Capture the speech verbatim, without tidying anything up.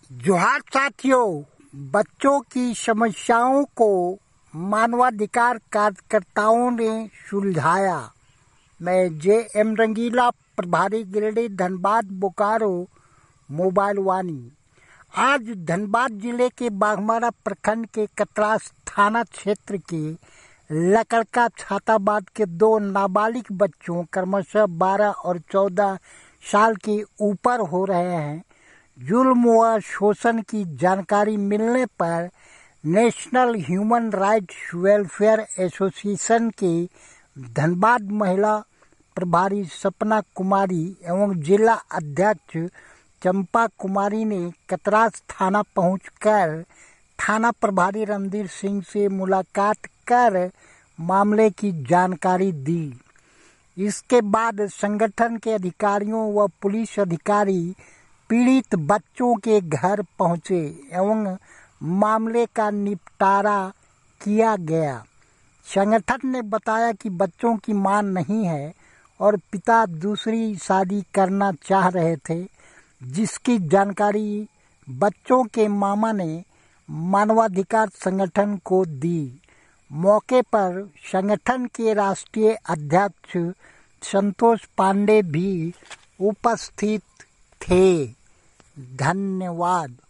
जोहार साथियों, बच्चों की समस्याओं को मानवाधिकार कार्यकर्ताओं ने सुलझाया। मैं जे एम रंगीला, प्रभारी गिरिडीह, धनबाद, बोकारो, मोबाइल वाणी। आज धनबाद जिले के बाघमारा प्रखंड के कतरास थाना क्षेत्र के लकड़का छाताबाद के दो नाबालिग बच्चों क्रमशः बारह और चौदह साल के ऊपर हो रहे हैं जुल्म व शोषण की जानकारी मिलने पर national human rights welfare association के धनबाद महिला प्रभारी सपना कुमारी एवं जिला अध्यक्ष चंपा कुमारी ने कतरास थाना पहुंचकर थाना प्रभारी रणधीर सिंह से मुलाकात कर मामले की जानकारी दी। इसके बाद संगठन के अधिकारियों व पुलिस अधिकारी पीड़ित बच्चों के घर पहुंचे एवं मामले का निपटारा किया गया। संगठन ने बताया कि बच्चों की मां नहीं है और पिता दूसरी शादी करना चाह रहे थे, जिसकी जानकारी बच्चों के मामा ने मानवाधिकार संगठन को दी। मौके पर संगठन के राष्ट्रीय अध्यक्ष संतोष पांडे भी उपस्थित थे। धन्यवाद।